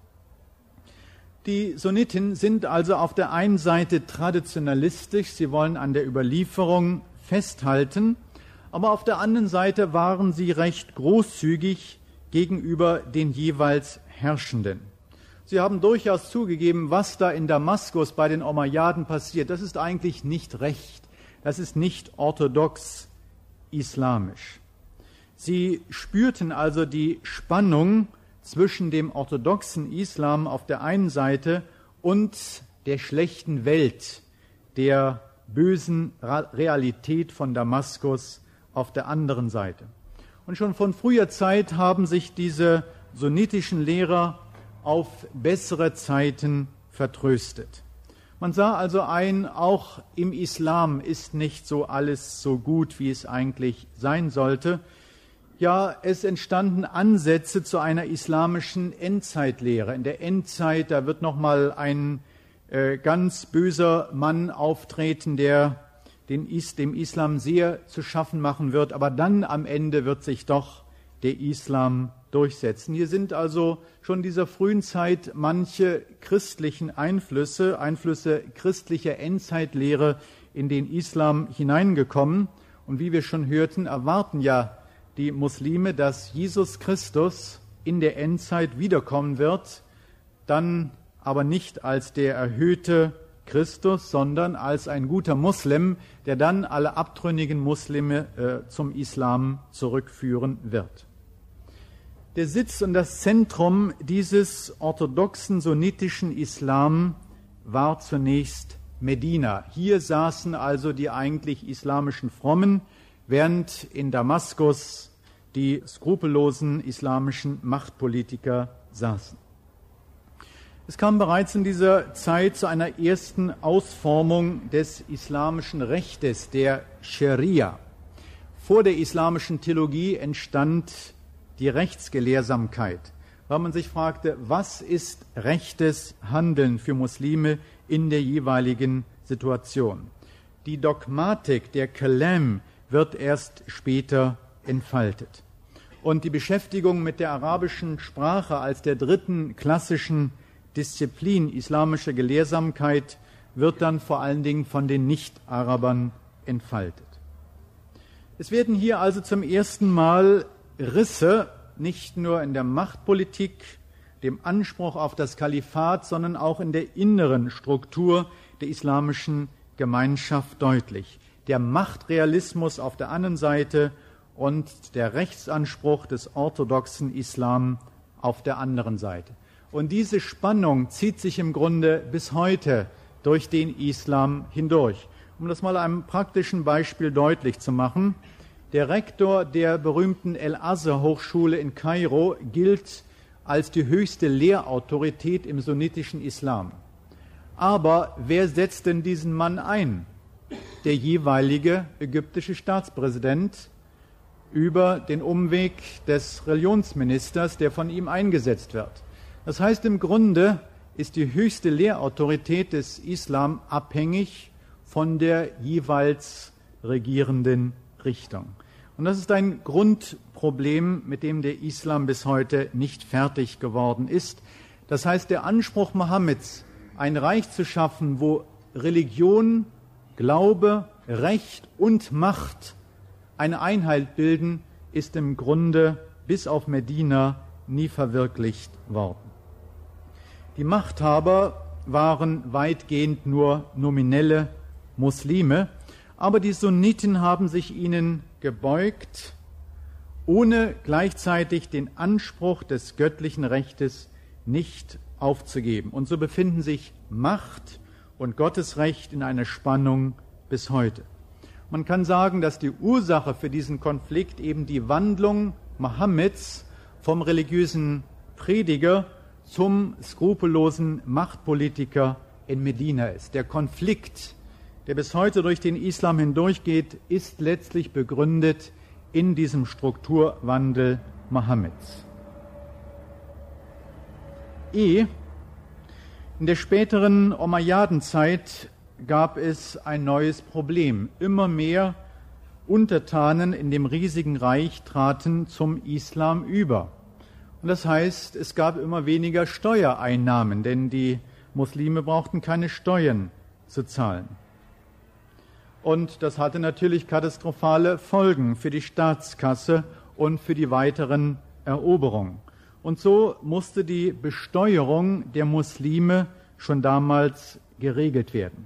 Die Sunniten sind also auf der einen Seite traditionalistisch, sie wollen an der Überlieferung festhalten, aber auf der anderen Seite waren sie recht großzügig gegenüber den jeweils Herrschenden. Sie haben durchaus zugegeben, was da in Damaskus bei den Umayyaden passiert, das ist eigentlich nicht recht, das ist nicht orthodox islamisch. Sie spürten also die Spannung zwischen dem orthodoxen Islam auf der einen Seite und der schlechten Welt, der bösen Realität von Damaskus auf der anderen Seite. Und schon von früher Zeit haben sich diese sunnitischen Lehrer auf bessere Zeiten vertröstet. Man sah also ein, auch im Islam ist nicht so alles so gut, wie es eigentlich sein sollte. Ja, es entstanden Ansätze zu einer islamischen Endzeitlehre. In der Endzeit, da wird nochmal ein ganz böser Mann auftreten, der dem Islam sehr zu schaffen machen wird. Aber dann am Ende wird sich doch der Islam durchsetzen. Hier sind also schon in dieser frühen Zeit manche christlichen Einflüsse christlicher Endzeitlehre in den Islam hineingekommen. Und wie wir schon hörten, erwarten ja die Muslime, dass Jesus Christus in der Endzeit wiederkommen wird, dann aber nicht als der erhöhte Christus, sondern als ein guter Muslim, der dann alle abtrünnigen Muslime zum Islam zurückführen wird. Der Sitz und das Zentrum dieses orthodoxen sunnitischen Islam war zunächst Medina. Hier saßen also die eigentlich islamischen Frommen, während in Damaskus die skrupellosen islamischen Machtpolitiker saßen. Es kam bereits in dieser Zeit zu einer ersten Ausformung des islamischen Rechtes, der Scharia. Vor der islamischen Theologie entstand die Rechtsgelehrsamkeit, weil man sich fragte, was ist rechtes Handeln für Muslime in der jeweiligen Situation. Die Dogmatik, der Kalam, wird erst später entfaltet. Und die Beschäftigung mit der arabischen Sprache als der dritten klassischen Disziplin islamischer Gelehrsamkeit wird dann vor allen Dingen von den Nicht-Arabern entfaltet. Es werden hier also zum ersten Mal Risse nicht nur in der Machtpolitik, dem Anspruch auf das Kalifat, sondern auch in der inneren Struktur der islamischen Gemeinschaft deutlich. Der Machtrealismus auf der anderen Seite und der Rechtsanspruch des orthodoxen Islam auf der anderen Seite. Und diese Spannung zieht sich im Grunde bis heute durch den Islam hindurch. Um das mal einem praktischen Beispiel deutlich zu machen: Der Rektor der berühmten El-Azhar-Hochschule in Kairo gilt als die höchste Lehrautorität im sunnitischen Islam. Aber wer setzt denn diesen Mann ein? Der jeweilige ägyptische Staatspräsident über den Umweg des Religionsministers, der von ihm eingesetzt wird. Das heißt, im Grunde ist die höchste Lehrautorität des Islam abhängig von der jeweils regierenden Richtung. Und das ist ein Grundproblem, mit dem der Islam bis heute nicht fertig geworden ist. Das heißt, der Anspruch Mohammeds, ein Reich zu schaffen, wo Religion, Glaube, Recht und Macht eine Einheit bilden, ist im Grunde bis auf Medina nie verwirklicht worden. Die Machthaber waren weitgehend nur nominelle Muslime, aber die Sunniten haben sich ihnen gebeugt, ohne gleichzeitig den Anspruch des göttlichen Rechtes nicht aufzugeben. Und so befinden sich Macht und Gottesrecht in einer Spannung bis heute. Man kann sagen, dass die Ursache für diesen Konflikt eben die Wandlung Mohammeds vom religiösen Prediger zum skrupellosen Machtpolitiker in Medina ist. Der Konflikt, der bis heute durch den Islam hindurchgeht, ist letztlich begründet in diesem Strukturwandel Mohammeds. In der späteren Umayyadenzeit gab es ein neues Problem. Immer mehr Untertanen in dem riesigen Reich traten zum Islam über. Und das heißt, es gab immer weniger Steuereinnahmen, denn die Muslime brauchten keine Steuern zu zahlen. Und das hatte natürlich katastrophale Folgen für die Staatskasse und für die weiteren Eroberungen. Und so musste die Besteuerung der Muslime schon damals geregelt werden.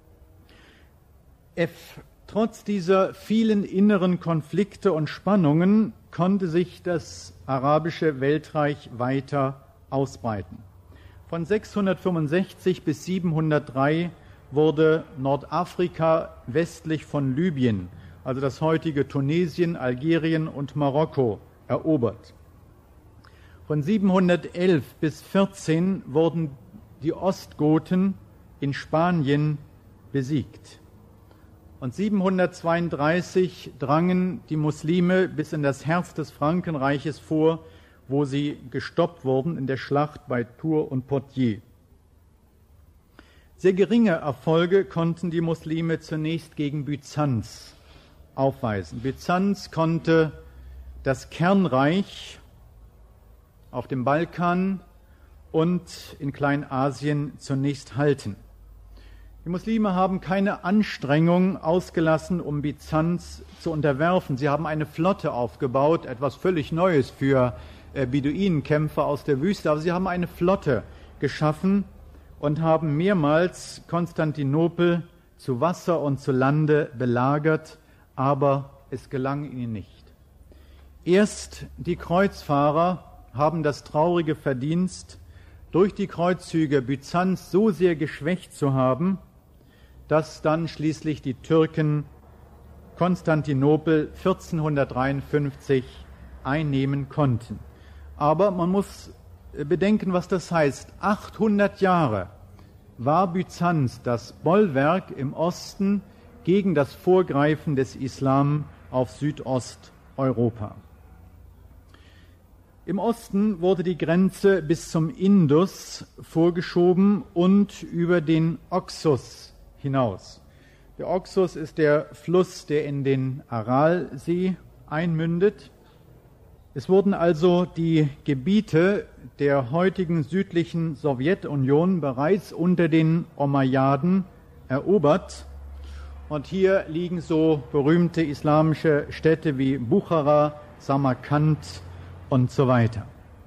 Trotz dieser vielen inneren Konflikte und Spannungen konnte sich das arabische Weltreich weiter ausbreiten. Von 665 bis 703 wurde Nordafrika westlich von Libyen, also das heutige Tunesien, Algerien und Marokko, erobert. Von 711 bis 14 wurden die Ostgoten in Spanien besiegt. Und 732 drangen die Muslime bis in das Herz des Frankenreiches vor, wo sie gestoppt wurden in der Schlacht bei Tours und Poitiers. Sehr geringe Erfolge konnten die Muslime zunächst gegen Byzanz aufweisen. Byzanz konnte das Kernreich auf dem Balkan und in Kleinasien zunächst halten. Die Muslime haben keine Anstrengung ausgelassen, um Byzanz zu unterwerfen. Sie haben eine Flotte aufgebaut, etwas völlig Neues für Beduinenkämpfer aus der Wüste, aber sie haben eine Flotte geschaffen und haben mehrmals Konstantinopel zu Wasser und zu Lande belagert, aber es gelang ihnen nicht. Erst die Kreuzfahrer haben das traurige Verdienst, durch die Kreuzzüge Byzanz so sehr geschwächt zu haben, dass dann schließlich die Türken Konstantinopel 1453 einnehmen konnten. Aber man muss bedenken, was das heißt. 800 Jahre war Byzanz das Bollwerk im Osten gegen das Vorgreifen des Islam auf Südosteuropa. Im Osten wurde die Grenze bis zum Indus vorgeschoben und über den Oxus hinaus. Der Oxus ist der Fluss, der in den Aralsee einmündet. Es wurden also die Gebiete der heutigen südlichen Sowjetunion bereits unter den Omayyaden erobert. Und hier liegen so berühmte islamische Städte wie Buchara, Samarkand und so weiter.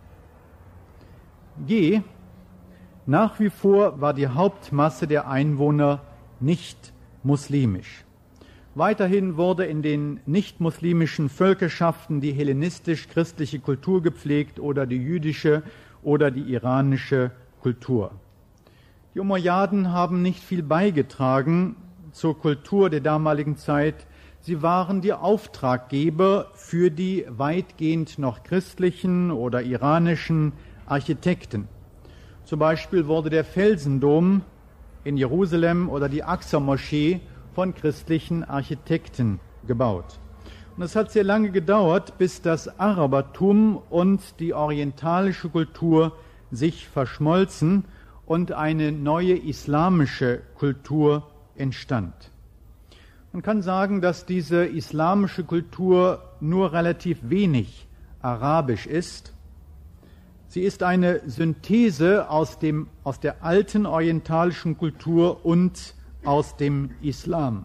Nach wie vor war die Hauptmasse der Einwohner nicht muslimisch. Weiterhin wurde in den nicht-muslimischen Völkerschaften die hellenistisch-christliche Kultur gepflegt oder die jüdische oder die iranische Kultur. Die Umayyaden haben nicht viel beigetragen zur Kultur der damaligen Zeit. Sie waren die Auftraggeber für die weitgehend noch christlichen oder iranischen Architekten. Zum Beispiel wurde der Felsendom in Jerusalem oder die Aqsa-Moschee von christlichen Architekten gebaut. Und es hat sehr lange gedauert, bis das Arabertum und die orientalische Kultur sich verschmolzen und eine neue islamische Kultur entstand. Man kann sagen, dass diese islamische Kultur nur relativ wenig arabisch ist. Sie ist eine Synthese aus der alten orientalischen Kultur und aus dem Islam.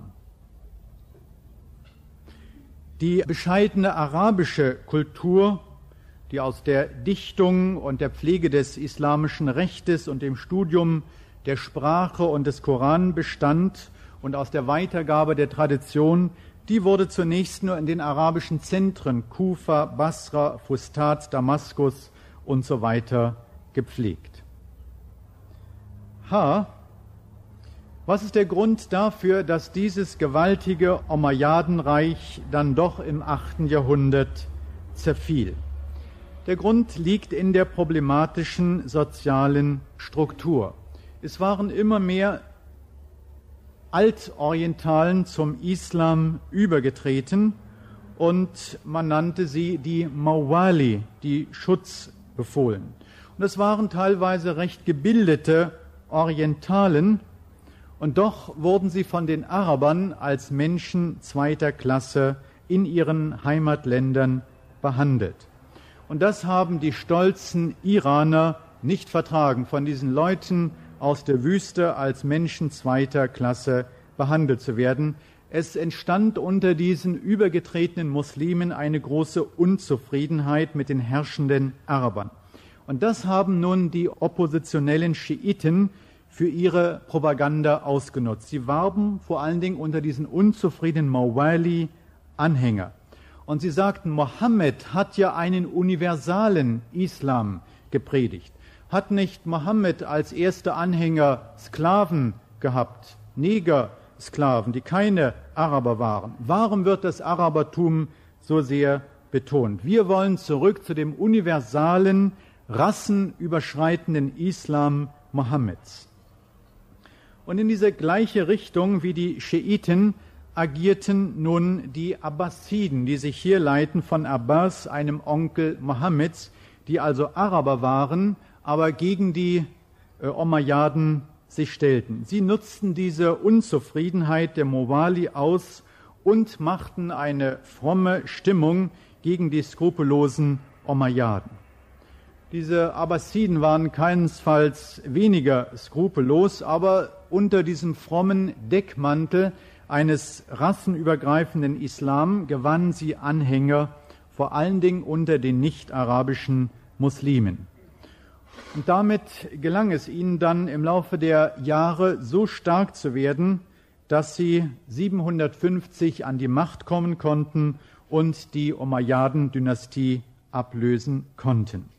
Die bescheidene arabische Kultur, die aus der Dichtung und der Pflege des islamischen Rechtes und dem Studium der Sprache und des Koran bestand und aus der Weitergabe der Tradition, die wurde zunächst nur in den arabischen Zentren Kufa, Basra, Fustat, Damaskus und so weiter gepflegt. Was ist der Grund dafür, dass dieses gewaltige Omayyadenreich dann doch im 8. Jahrhundert zerfiel? Der Grund liegt in der problematischen sozialen Struktur. Es waren immer mehr Altorientalen zum Islam übergetreten und man nannte sie die Mawali, die Schutzbefohlen. Und es waren teilweise recht gebildete Orientalen, und doch wurden sie von den Arabern als Menschen zweiter Klasse in ihren Heimatländern behandelt. Und das haben die stolzen Iraner nicht vertragen, von diesen Leuten aus der Wüste als Menschen zweiter Klasse behandelt zu werden. Es entstand unter diesen übergetretenen Muslimen eine große Unzufriedenheit mit den herrschenden Arabern. Und das haben nun die oppositionellen Schiiten für ihre Propaganda ausgenutzt. Sie warben vor allen Dingen unter diesen unzufriedenen Mawali-Anhänger. Und sie sagten, Mohammed hat ja einen universalen Islam gepredigt. Hat nicht Mohammed als erster Anhänger Sklaven gehabt, Negersklaven, die keine Araber waren? Warum wird das Arabertum so sehr betont? Wir wollen zurück zu dem universalen, rassenüberschreitenden Islam Mohammeds. Und in diese gleiche Richtung wie die Schiiten agierten nun die Abbasiden, die sich hier leiten von Abbas, einem Onkel Mohammeds, die also Araber waren, aber gegen die Omayyaden sich stellten. Sie nutzten diese Unzufriedenheit der Mawali aus und machten eine fromme Stimmung gegen die skrupellosen Omayyaden. Diese Abbasiden waren keinesfalls weniger skrupellos, aber unter diesem frommen Deckmantel eines rassenübergreifenden Islam gewannen sie Anhänger, vor allen Dingen unter den nicht-arabischen Muslimen. Und damit gelang es ihnen dann im Laufe der Jahre so stark zu werden, dass sie 750 an die Macht kommen konnten und die Omayyaden-Dynastie ablösen konnten.